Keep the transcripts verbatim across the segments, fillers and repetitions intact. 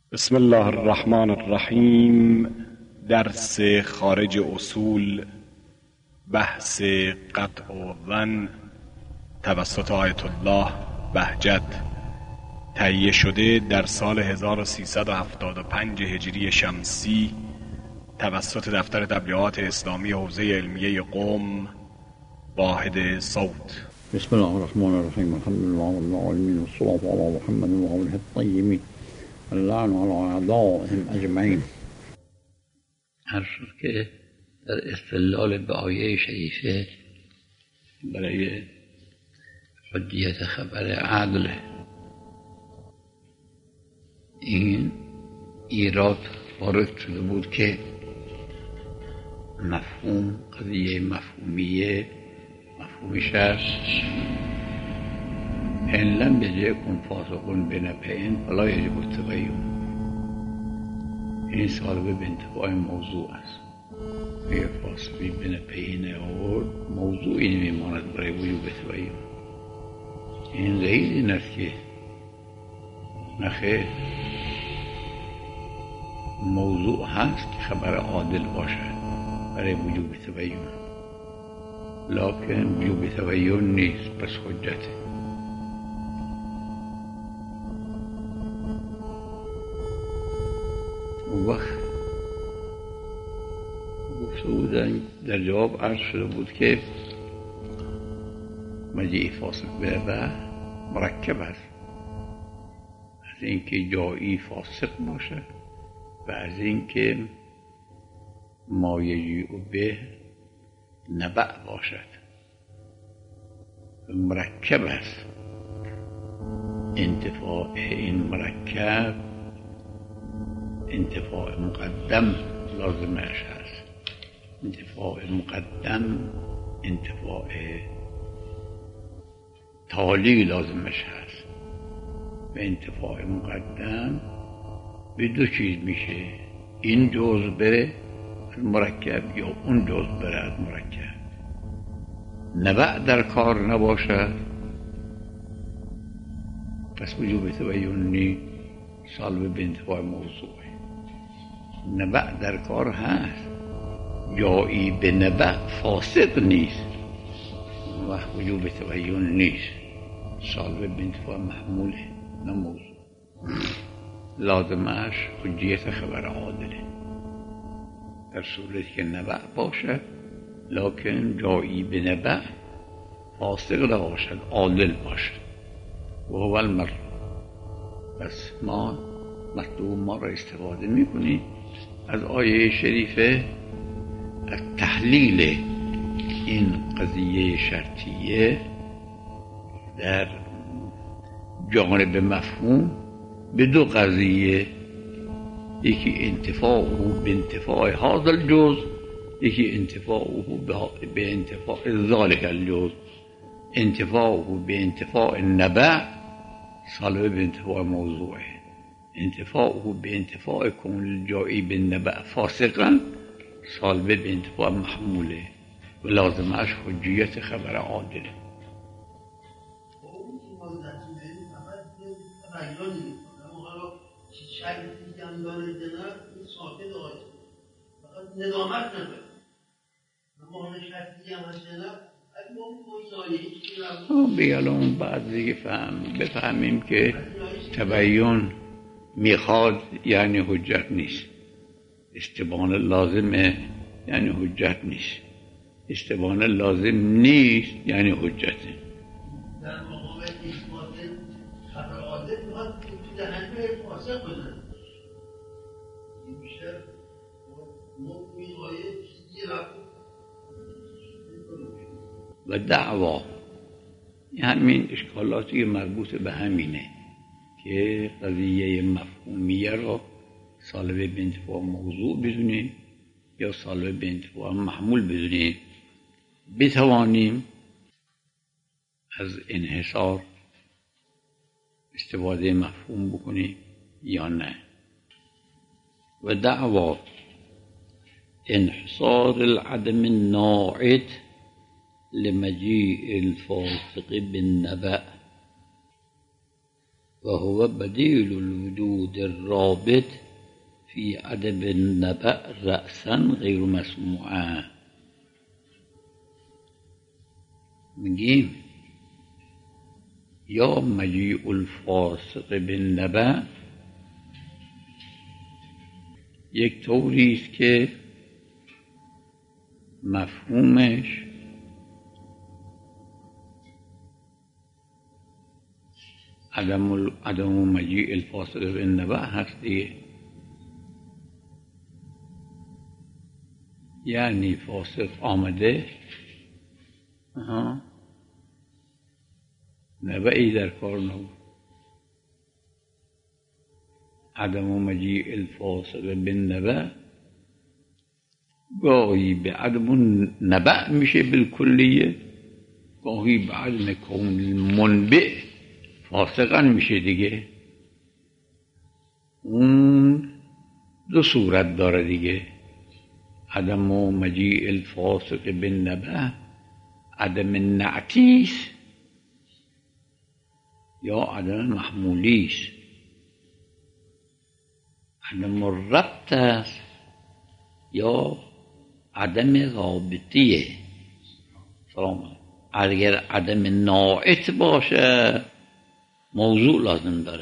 بسم الله الرحمن الرحیم. درس خارج اصول، بحث قطع و ظن توسط آیت الله بهجت، تهیه شده در سال هزار و سیصد و هفتاد و پنج هجری شمسی توسط دفتر تبلیغات اسلامی حوزه علمیه قم، واحد صوت. بسم الله الرحمن الرحیم. الحمد لله رب العالمین والصلاة علی محمد و آله الطیبین اللعن علی اعدائهم اجمعین. هر شد که در استدلال به آیه شریفه برای حجیت خبر عدل این ایراد وارد شده بود که مفهوم قضیه مفهومیه مفهومش هست ان لم یجئکم فاسق بنبأ فلا یجب التبین. این سالبه به انتفاع موضوع است. اگر فاسقی بنبأ نیاورد موضوعی نمیماند برای وجوب تبین. این دلیل این است که نخیر موضوع هست که خبر عادل باشد برای وجوب تبین، لکن وجوب تبین نیست، پس حجته. اون وقت گفته بودن در جواب عرض شده بود که مجیع فاسق به مرکب است، از اینکه جایی فاسق باشد و از اینکه ما یجیع به نبأ باشد. مرکب است. انتفاع این مرکب انتفاع مقدم لازمش هست. انتفاع مقدم انتفاع تالی لازمش هست و انتفاع مقدم به دو چیز میشه، این جزء بره از مرکب یا اون جزء بره از مرکب. نبأ در کار نباشد پس وجوب تبین نیست، سالب به انتفاع موضوع. نبأ در کار هست، جایی به نبأ فاسق نیست و وجوب تبین نیست، سالب به انتفاع محموله نه موضوع. لازمش حجیت خبر عادله در صورتی که نبأ باشد، لکن جایی به نبأ فاسق نباشد، عادل باشد و هو المطلوب. پس ما مطلوب ما را استفاده میکنیم از آیه شریفه، از تحلیل این قضیه شرطیه در جانب مفهوم به دو قضیه، یکی انتفاع او به انتفاع هذا الجزء، یکی انتفاع او به انتفاع ذلك الجزء. انتفاع او به انتفاع نبأ سالبه به انتفاع موضوعه. انتفاع او به انتفاع کون الجایی به نبأ فاسقا سالبه به انتفاع محموله و لازمش حجیت خبر عادله. شرطی که هم داره دنر این ساکت آقای فقط ندامت نداره، اما حالا شرطی هم هست دنر اگه ما بیالون بعد دیگه فهم بفهمیم که تبین میخواد یعنی حجت نیست، استبانه لازمه یعنی حجت نیست، استبانه لازم نیست یعنی حجته. در مقابل اثبات خبر عادل باید تو دهنه فاسق بزن. این بیشتر مقمی آیه چیزی رفت و دعوا همین اشکالاتی مربوط به همینه که قضیه مفهومیه را سالبه به انتفاع موضوع بدونیم یا سالبه به انتفاع محمول بدونیم، بتوانیم از انحصار استفاده مفهوم بکنیم یا نه. و دعوا انحصار العدم الناعد لمجيء الفاسق بالنبأ و هو بدیل الوجود الرابط فی عدم النبع رأسا غیر مسموعا. میگیم یا مجیء الفاسق بالنبع یک طوری است که مفهومش عدم عدم مجیء الفاسق بالنبع هست دیگه. یعنی فاسق آمده، آها، نبعی در کار نبود. عدم مجیء الفاسق بالنبع گاهی به عدم نبع میشه بالکلیه، گاهی به عدم کون المنبع فاسقا میشه دیگه. اون دو صورت داره دیگه. عدم مجیء الفاسق بالنبع عدم نعتیس یا عدم محمولیس. عدم الربط است یا عدم رابطیه. سلام. اگر عدم ناعت باشه موضوع لازم داره،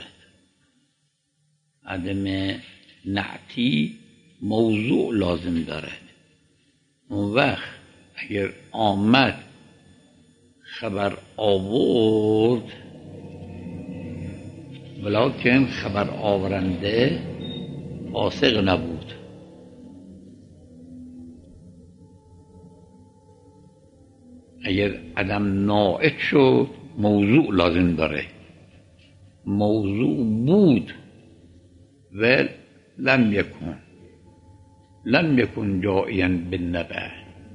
عدم نعتی موضوع لازم داره. اون وقت اگر آمد خبر آورد ولیکن خبر آورنده فاسق نبود، اگر عدم ناعت شد موضوع لازم داره. موضوع بود و لم یکن لم یکن جائیا بالنبع.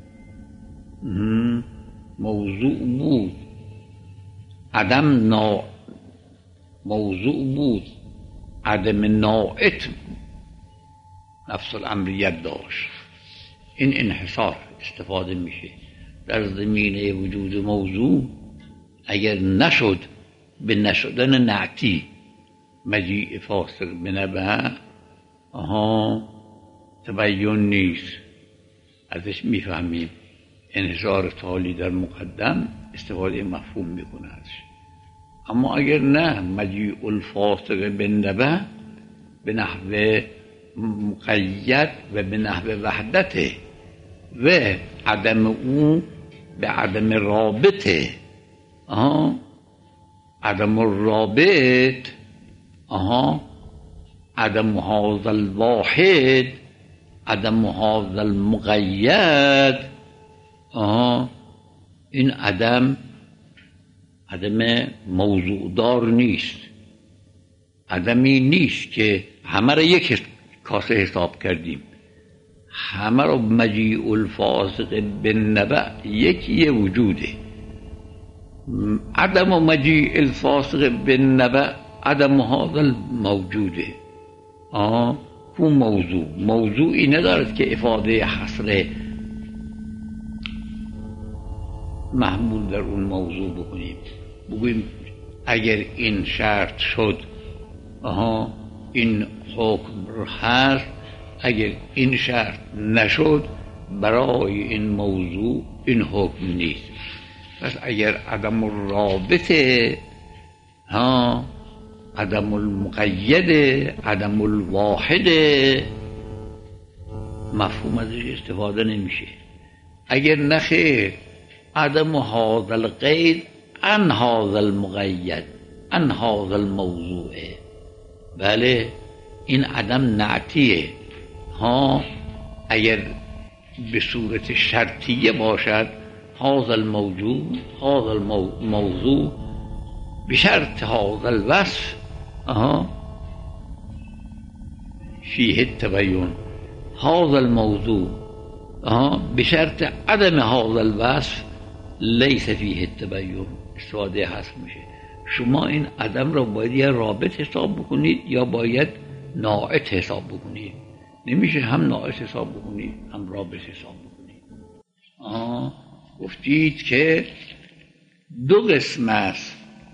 موضوع بود، عدم نا موضوع بود، عدم ناعت نفس الامریت داشت. این انحصار استفاده میشه در زمینه وجود موضوع. اگر نشد به نشدن نعتی مجیء فاسق بنبع، آها تبین نیست، ازش میفهمیم انحصار تالی در مقدم استفاده مفهوم میکنه ازش. اما اگر نه مجیء الفاسق بالنبع به نحو مقید و به نحو وحدته و عدم او به عدم رابطه، آها عدم الرابط، آها عدم هذا الواحد، عدم هذا المقید، آها این عدم عدم موضوع دار نیست، عدمی نیست که همه را یک کاسه حساب کردیم، همه را مجیء الفاسق بالنبع یکی وجوده. عدم مجیء الفاسق بالنبع عدم هذا الموجوده. آه کو موضوع موضوعی ندارد که افاده حصر محمول در اون موضوع بکنیم، بگوییم اگر این شرط شد آها این حکم هست، اگر این شرط نشد برای این موضوع این حکم نیست. پس اگر عدم الرابطه، ها عدم المقید، عدم الواحد، مفهوم ازش استفاده نمیشه. اگر نخیر عدم هذا القید عن هذا المقید عن هذا الموضوع، بله این عدم نعتیه. ها اگر به صورت شرطیه باشد هذا الموجود هذا الموضوع بشرط هذا الوصف، آها فيه التبين، هذا الموضوع آها بشرط عدم هذا الوصف ليس فيه التبين. استفاده حذف میشه. شما این عدم را باید یا رابط حساب بکنید یا باید ناعت حساب بکنید. نمیشه هم ناعت حساب بکنید هم رابط حساب بکنید. آه گفتید که دو قسم است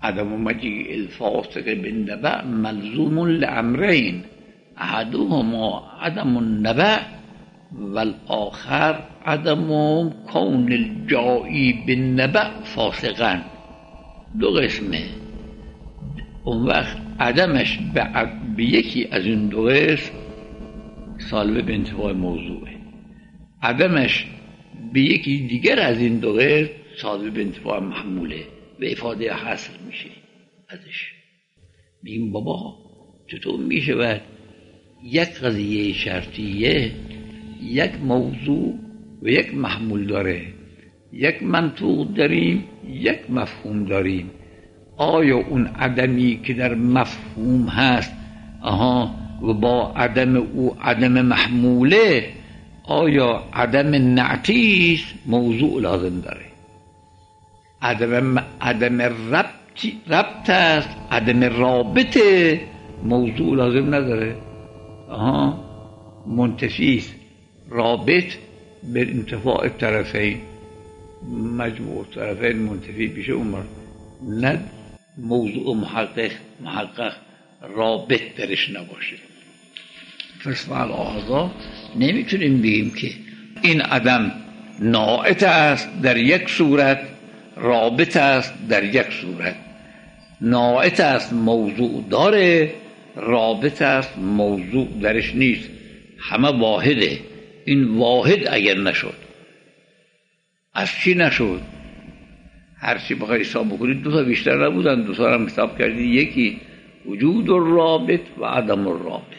عدم مجیء الفاسق بالنبأ ملزوم لامرین احدهما عدم النبأ والآخر عدم کون الجائی بالنبأ فاسقا. دو قسمه. اون وقت عدمش به یکی از این دو قسم سالب به انتفاع موضوعه، عدمش به یکی دیگر از این دو قسم سالب به انتفاع محموله و افاده حصر میشه ازش. میگیم بابا چطور میشود یک قضیه شرطیه یک موضوع و یک محمول داره، یک منطوق داریم یک مفهوم داریم، آیا اون عدمی که در مفهوم هست آها و با عدم او عدم محموله آیا عدم نعتیست موضوع لازم داره؟ عدم عدم ربط ربط است، عدم رابطه موضوع لازم نداره. آها منتفیست، رابط به انتفاع طرفین، مجموع طرفین منتفی بشه عمر، نه موضوع محقق محقق رابط درش نباشه. پس فعلا نمیتونیم بگیم که این عدم ناعت است در یک صورت، رابط است در یک صورت. ناعت است موضوع داره، رابط است موضوع درش نیست، همه واحده. این واحد اگر نشد از چی نشد؟ هرچی بخوای حساب بکنید دو تا بیشتر نبودن، دو تا هم حساب کردید یکی وجود الرابط و عدم الرابط.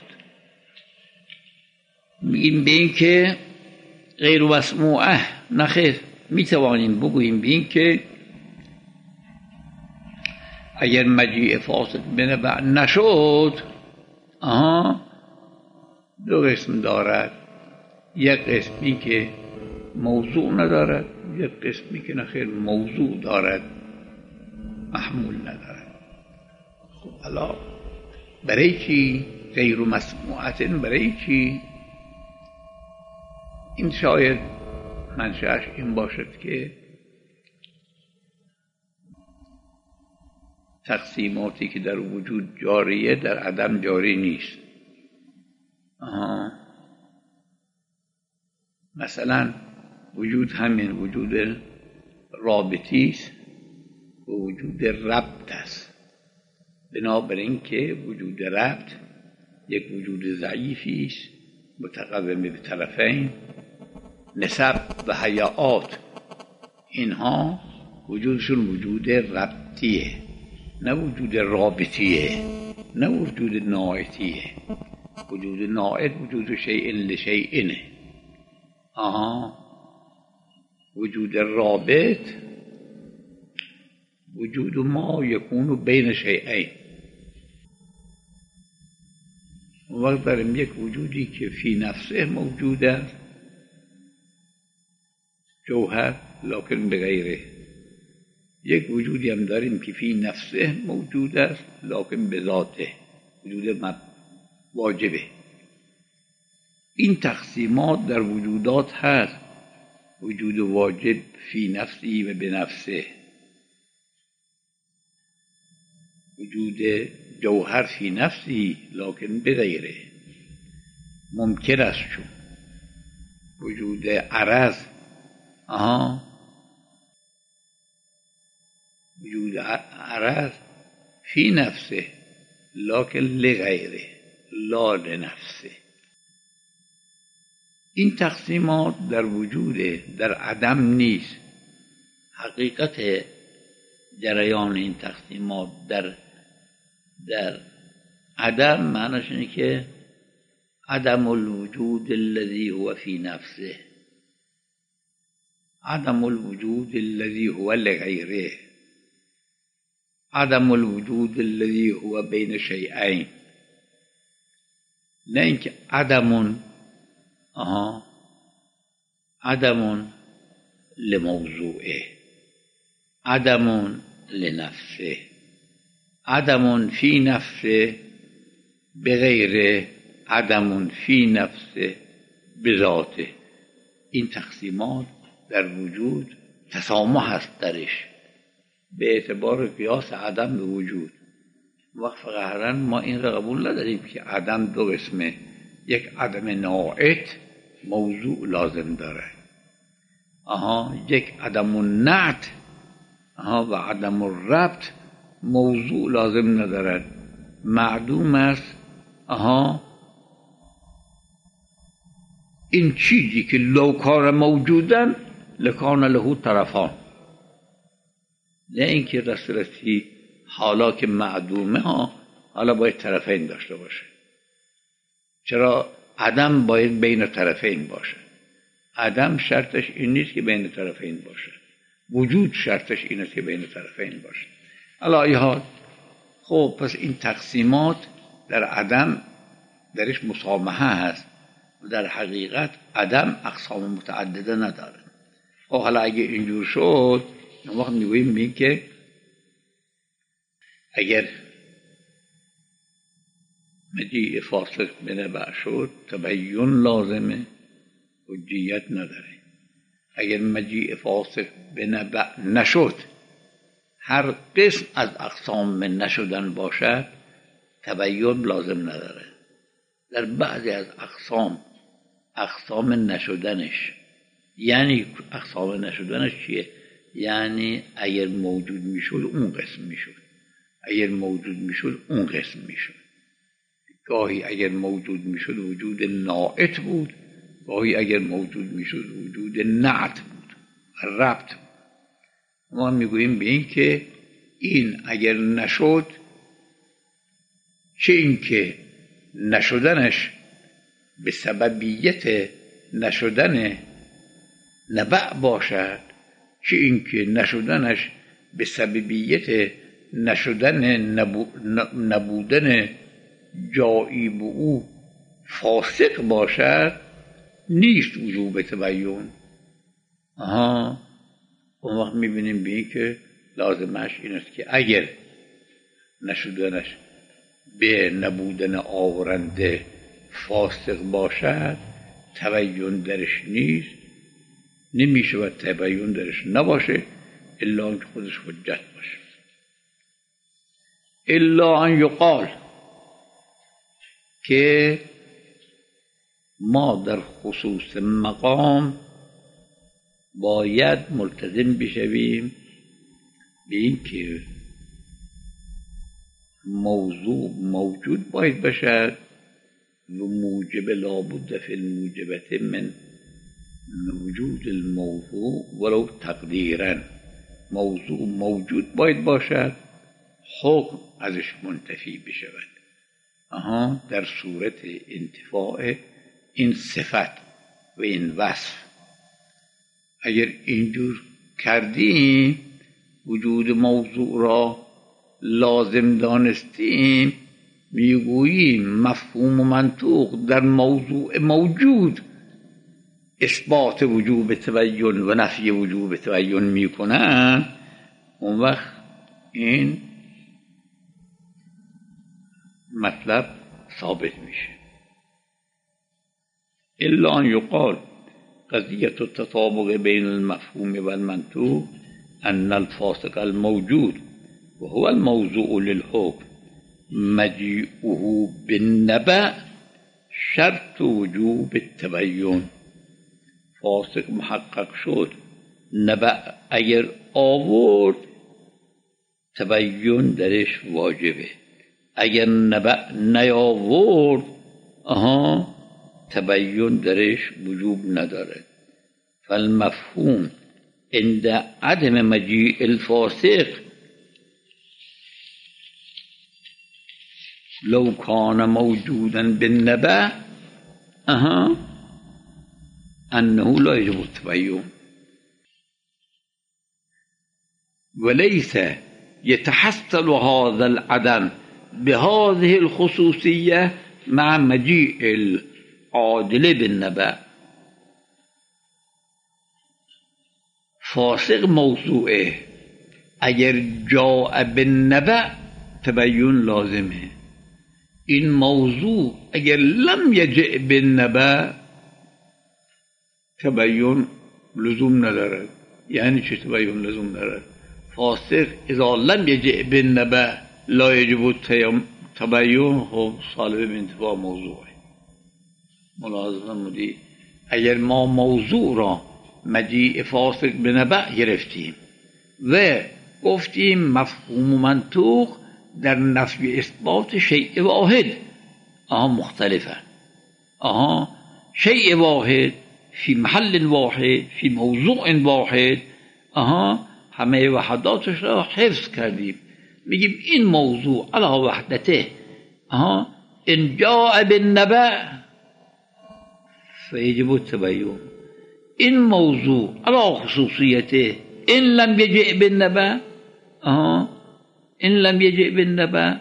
میگیم به این که غیر مسموعه نخیر، میتوانیم بگوییم به این که اگر مجیء فاسق بنبأ نشد آها دو قسم دارد، یک قسمی که موضوع ندارد، یک قسمی که نخیر موضوع دارد محمول ندارد. خب حالا برای چی غیر مسموعت؟ برای چی؟ این شاید منشأش این باشد که تقسیماتی که در وجود جاریه در عدم جاری نیست. آها. مثلا وجود همین وجود رابطی است و وجود ربط است. بنابراین که وجود ربط یک وجود ضعیفی است متقوم به طرفین، نسب و حیات اینها وجودشون وجود ربطیه نه وجود رابطیه، نه وجود ناعتیه. وجود ناعت وجود شیء لشیء. آها وجود رابط وجود ما یکون بین شیئین. وقت داریم یک وجودی که فی نفسه موجود است جوهر لکن بغیره، یک وجودی هم داریم که فی نفسه موجود است لکن بذاته، وجود واجبه. این تقسیمات در وجودات هست، وجود واجب فی نفسی و بنفسه، وجود جوهر فی نفسی لکن بغیره ممکن است چون وجود عرض آها وجود عرض فی نفسه لکن لغیره لا لنفسه. این تقسیمات در وجود در عدم نیست. حقیقت جریان این تقسیمات در در عدم معنیش اینه که عدم الوجود الذي هو فی نفسه، عدم الوجود الذي هو لغیره، عدم الوجود الذي هو بین شیئین. نه اینکه عدم آها عدم لموضوعه، عدم لنفسه، عدم فی نفسه بغیر عدم فی نفسه بذاته. این تقسیمات در وجود تسامح هست درش، به اعتبار قیاس عدم به وجود. وقت فقهرن ما این را قبول نداریم که عدم دو قسمه، یک عدم ناعت موضوع لازم داره، آها یک عدم النعت آها و عدم الربط موضوع لازم ندارد، معدوم است. آها این چیزی که لو کار موجودن لکان له طرفان، نه اینکه رسولتی حالا که معدومه ها حالا باید طرفین داشته باشه. چرا؟ عدم باید بین طرفین باشه. عدم شرطش این نیست که بین طرفین باشه، وجود شرطش این است که بین طرفین باشه. علی ای حال خب پس این تقسیمات در عدم درش مسامحه هست و در حقیقت عدم اقسام متعدده نداره. خب حالا اگه اینجور شد اون وقت میگوییم می که اگر مجیء فاسق بنبع شد تبین لازمه، حجیت نداره. اگر مجیء فاسق بنبع نشد، هر قسم از اقسام نشدن باشد تبین لازم نداره. در بعضی از اقسام اقسام نشدنش، یعنی اقسام نشدنش چیه؟ یعنی اگر موجود میشد اون قسم میشد، اگر موجود میشد اون قسم میشد. گاهی اگر موجود میشد وجود ناعت بود، گاهی اگر موجود میشد وجود نعت بود و ربط بود. ما میگوییم به این که این اگر نشد، چه این که نشدنش به سببیت نشدن نبع باشد، چه این که نشدنش به سببیت نشدن نبو نبودن جایی به او فاسق باشد، نیست وجوب تبین. آها اون وقت میبینیم به این که لازمش این است که اگر نشدنش به نبودن آورنده فاسق باشد تبین درش نیست، نمیشه و تبین درش نباشه الا اینکه خودش حجت باشه. الا ان یقال که ما در خصوص مقام باید ملتزم بشویم به این که موضوع موجود باید باشد و موجب لابد فی الموجبت من وجود الموضوع ولو تقدیرا. موضوع موجود باید باشد، حکم ازش منتفی بشود. آها در صورت انتفاع این صفت و این وصف اگر اینجور کردیم، وجود موضوع را لازم دانستیم، میگوییم مفهوم و منطوق در موضوع موجود اثبات وجوب تبین و نفی وجوب تبین میکنن، اون وقت این مطلب ثابت میشه. الا ان یقال قضیة التطابق بین المفهوم و المنطوق ان الفاسق الموجود و هو الموضوع للحکم مجیئه بالنبع شرط وجوب التبین. فاسق محقق شد، نبع اگر آورد تبین درش واجبه، اگر نبع نیاورد آها تبین درش وجوب نداره. فالمفهوم عند عدم مجیء الفاسق لو کان موجودا بالنبع اها انه لا يجب التبين وليس يتحصل هذا العدم بهذه الخصوصية مع مجيء العادل بالنبع. فاسق موضوعه اگر جاء بالنبع تبين لازمه، این موضوع اگر لم یجئ بالنبع تبین لزوم ندارد. یعنی چه تبین لزوم ندارد؟ فاسق اذا لم یجع بالنبأ لا یجب التبین. خب سالب انتفاع موضوعه. ملاحظه فرمودید اگر ما موضوع را مجیء فاسق به نبأ گرفتیم و گفتیم مفهوم و منطوق در نفی اثبات شیء واحد آها مختلفه، آها شیء واحد فی محل واحد فی موضوع واحد، آها همه وحداتش را حفظ کردیم، میگیم این موضوع علی وحدته، آها ان جاء بالنبأ فیجب التبین. این موضوع علی خصوصیته ان لم یجع بالنبأ، آها ان لم یجع بالنبأ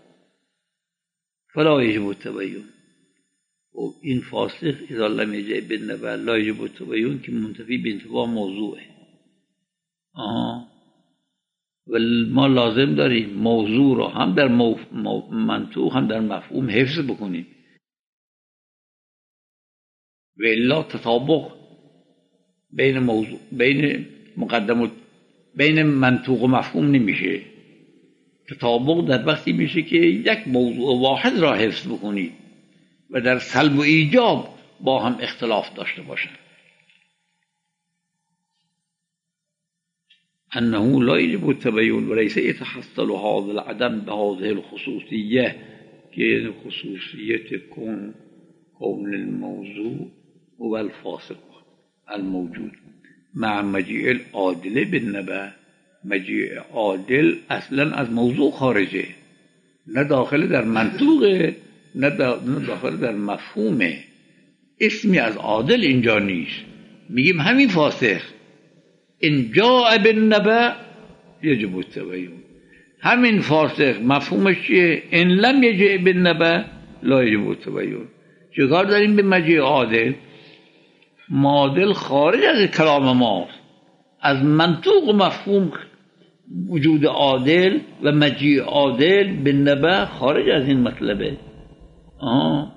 فلا یجب التبین. و این فاسق اذا لم یجع بالنبأ لا یجب التبین که منتفی به انتفاع موضوعه. آها و ما لازم داریم موضوع را هم در مو... مو... منطوق هم در مفهوم حفظ بکنیم و الا تطابق بین موضوع بین مقدم و بین منطوق و مفهوم نمیشه. تطابق در وقتی میشه که یک موضوع واحد را حفظ بکنید و در سلب و ایجاب با هم اختلاف داشته باشند. انه لا يجب التبين وليس يتحصل هذا العدم بهذه الخصوصية که خصوصیت کون کون الموضوع و الفاسق الموجود مع مجيء العادل بالنبأ. مجيء عادل اصلا از موضوع خارجه، نه داخل در منطوقه نه داخل در مفهومه. اسمی از عادل اینجا نیست. میگیم همین فاسق ان جاء بالنبأ یجب التبین. همین فاسق مفهومش چیه؟ ان لم یجع بالنبأ لا یجب التبین. چیکار داریم به مجیء عادل؟ معادل خارج از کلام ماست، از منطوق و مفهوم وجود عادل و مجیء عادل بالنبأ خارج از این مطلبه. آه.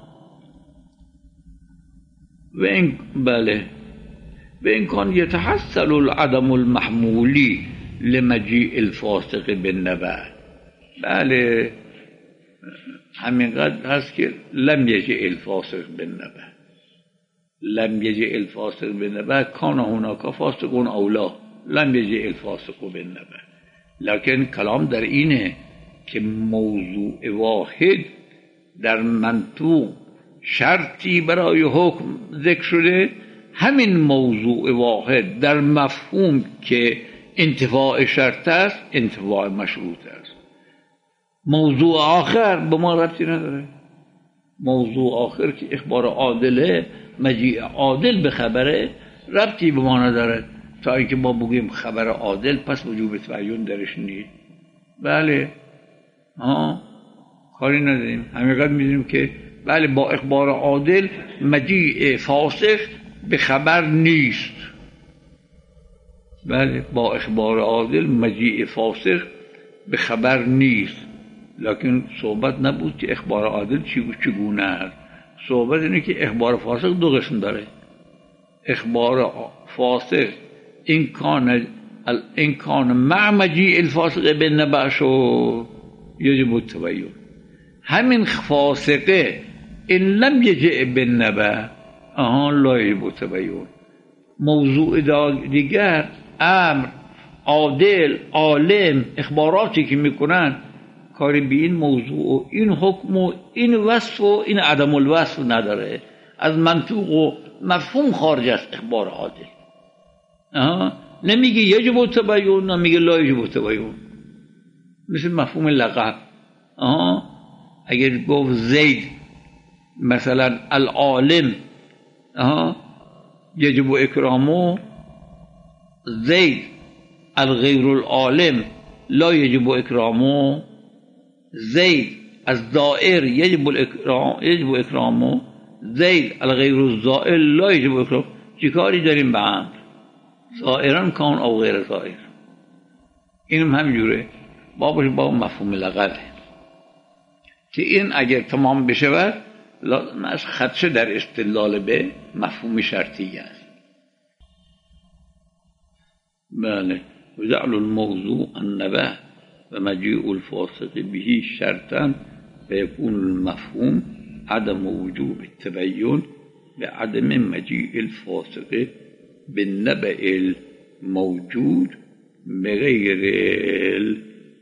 و این بله وإن كان يتحصل العدم المحمولي لمجيء الفاسق بالنبأ. بله همین قدر هست که لم یجع الفاسق بالنبأ، لم یجع الفاسق بالنبأ کان هناك فاسق اولا لم یجع الفاسق بالنبأ. لكن کلام در اینه که موضوع واحد در منطوق شرطی برای حکم ذکر شده، همین موضوع واحد در مفهوم که انتفاع شرط است انتفاع مشروط است. موضوع آخر به ما ربطی نداره. موضوع آخر که اخبار عادله، مجیء عادل به خبره، ربطی به ما نداره تا اینکه ما بگیم خبر عادل پس وجوب تعین درش نیست. بله ها کاری نداریم، همینقدر میدونیم که بله با اخبار عادل مجیء فاسق به خبر نیست. بله با اخبار عادل مجیء فاسق به خبر نیست. لکن صحبت نبود که اخبار عادل چگونه است. صحبت اینه که اخبار فاسق دو قسم داره. اخبار فاسق این کان این کان مع مجیء الفاسق بالنبأ شو یجب التبین. همین فاسقه ان لم یجع بالنبأ آها لا یجب التبین. موضوع دیگر امر عادل عالم اخباراتی که میکنن کاری به این موضوع این حکم و این وصف و این عدم الوصف نداره، از منطوق و مفهوم خارج است اخبار عادل. آها نمیگه یجب التبین نمیگه لا یجب التبین. مثل مفهوم لقب. آها اگر گفت زید مثلا العالم آها یجب اکرامه، زید الغیر العالم لا یجب اکرامه، زید الزائر یجب الاکرام یجب اکرامه، زید الغیر الزائر لا یجب اکرامه. چیکاری داریم به امر؟ زائران کان او غیر زائر. اینم همینجوره بابش با مفهوم لقبه که این اگر تمام بشود لازم است خدشه در استدلال به مفهوم شرطی است. بله و جعل الموضوع النبأ و مجیء الفاسق به شرطا و یکون المفهوم عدم وجوب التبین به عدم مجیء الفاسق بالنبأ الموجود بغیر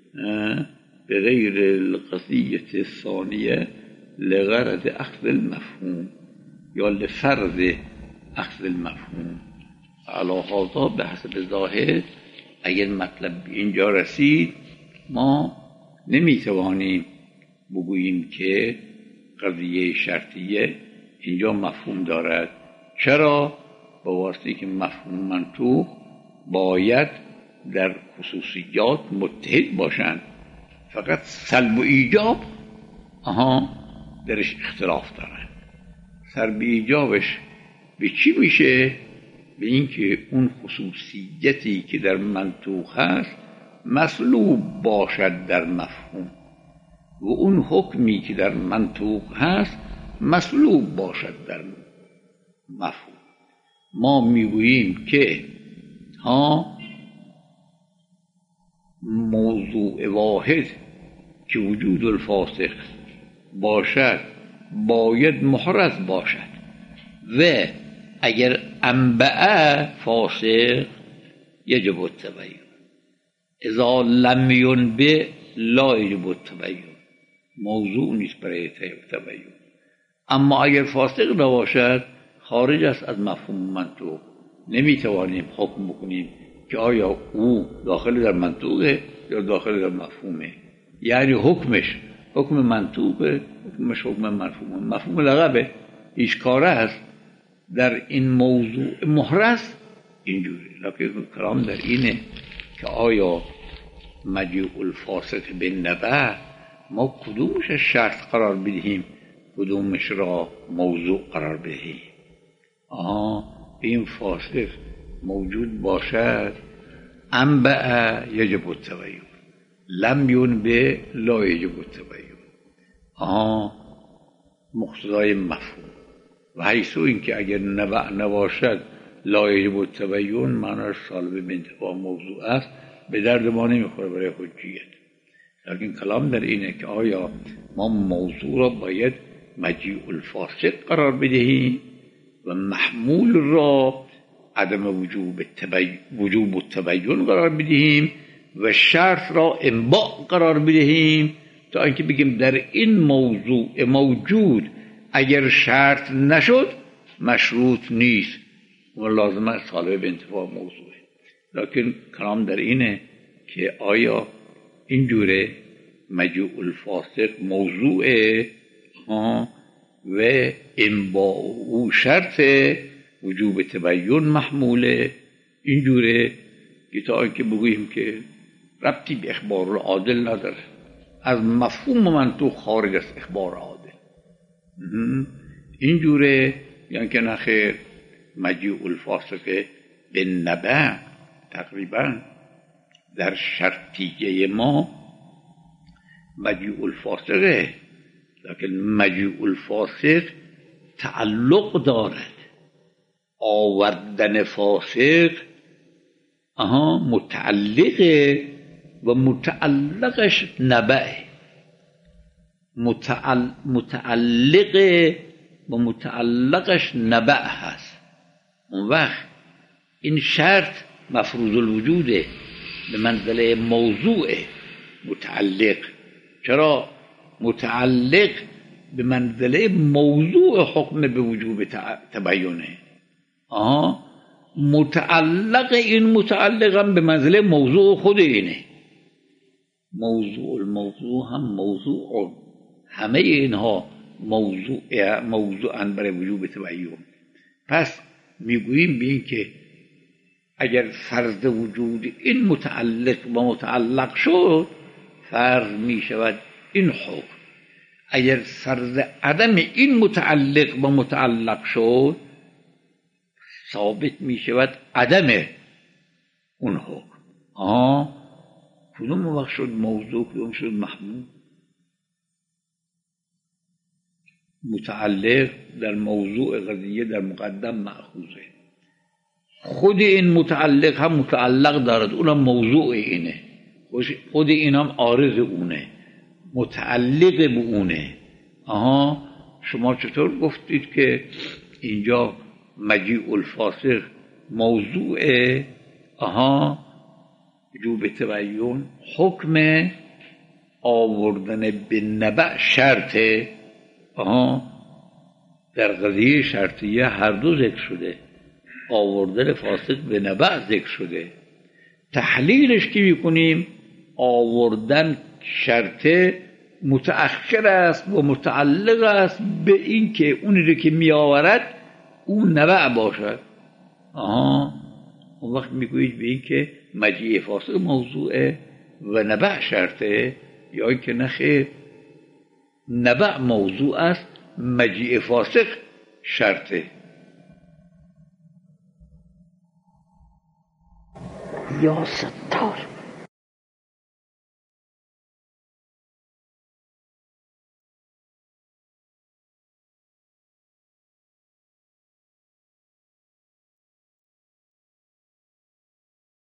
بغیر القضیة الثانیه لغرض اخذ المفهوم یا لفرض اخذ المفهوم. علی هذا به حسب ظاهر اگر مطلب اینجا رسید ما نمیتوانیم بگوییم که قضیه شرطیه اینجا مفهوم دارد. چرا؟ به واسطه که مفهوم منطوق باید در خصوصیات متحد باشند، فقط سلب و ایجاب آها درش اختلاف دارن. سلب ایجابش به چی میشه؟ به اینکه اون خصوصیتی که در منطوق هست مسلوب باشد در مفهوم و اون حکمی که در منطوق هست مسلوب باشد در مفهوم. ما میگوییم که ها موضوع واحد که وجود الفاسق باشد باید محرز باشد و اگر انبأ فاسق یجب التبین، اذا لم ینبئ لا یجب التبین، موضوع نیست برای تبین. اما اگر فاسق نباشد خارج است از مفهوم منطوق، نمیتوانیم حکم بکنیم که آیا او داخل در منطوقه یا داخل در مفهومه. یعنی حکمش حکم منطوقه، حکمش حکم مفهومه، مفهوم لغبه، هیچ کاره است در این موضوع محرز اینجوری. لکن کلام در اینه که آیا مجیء الفاسق بالنبأ ما کدومش شرط قرار بدهیم کدومش را موضوع قرار بدهیم؟ آها این فاسق موجود باشد انبأ یجب التبین، لم ینبئ لا یجب التبین. آها مقتضای مفهوم و حیث این که اگر نبأ نباشد لا یجب التبین معناش سالب به انتفاع موضوع است، به درد ما نمیخوره برای حجیت. لیکن کلام در اینه که آیا ما موضوع را باید مجیء الفاسق قرار بدهیم و محمول را عدم وجوب التبین وجوب التبین قرار بدهیم و شرط را انباء قرار بدهیم تا اینکه بگیم در این موضوع موجود اگر شرط نشد مشروط نیست و لازمه سالب به انتفاع موضوعه. لیکن کلام در اینه که آیا اینجوره مجیء الفاسق موضوعه و انباء او شرط وجوب تبین محموله، اینجوره که تا اینکه بگوییم که ربطی به اخبار العادل نداره، از مفهوم منطوق خارج است اخبار عادل. اینجوره یعنی که نخیر مجیء الفاسق بالنبأ تقریبا در شرطیه ما مجیء الفاسقه، لیکن مجیء الفاسق تعلق دارد. آوردن فاسق آها متعلقه و متعلقش نبأه، متعل... متعلقه و متعلقش نبأ هست. اون وقت این شرط مفروض الوجوده به منزله موضوع متعلق. چرا؟ متعلق به منزله موضوع حکم به وجوب تبینه. آها متعلق این متعلقم به منزله موضوع خود اینه. موضوع الموضوع هم موضوع، همه اینها موضوع موضوعاً برای وجوب تبین. پس میگوییم به این که اگر فرض وجود این متعلق و متعلق شد فرض می شود این حکم. اگر فرض عدم این متعلق و متعلق شد ثابت می شود عدم اون حکم. آه کدوم وقت شد موضوع، کدوم شد محمول؟ متعلق در موضوع قضیه در مقدم مأخوذه، خود این متعلق هم متعلق دارد، اونم موضوع اینه، خود این هم عارض اونه، متعلق به اونه. آها شما چطور گفتید که اینجا مجیء الفاسق موضوع آها وجوب تبیین، حکم آوردن به نبع شرطه. آها در قضیه شرطیه هر دو ذکر شده، آوردن فاسق به نبع ذکر شده. تحلیلش که میکنیم آوردن شرطه متأخر است و متعلق است به این که اونی رو که می آورد اون نبع باشد. آها اون وقت میگویید به این که مجیء فاسق موضوعه و نبع شرطه، یا این که نخیر نبع موضوع است مجیء فاسق شرطه. یا ستار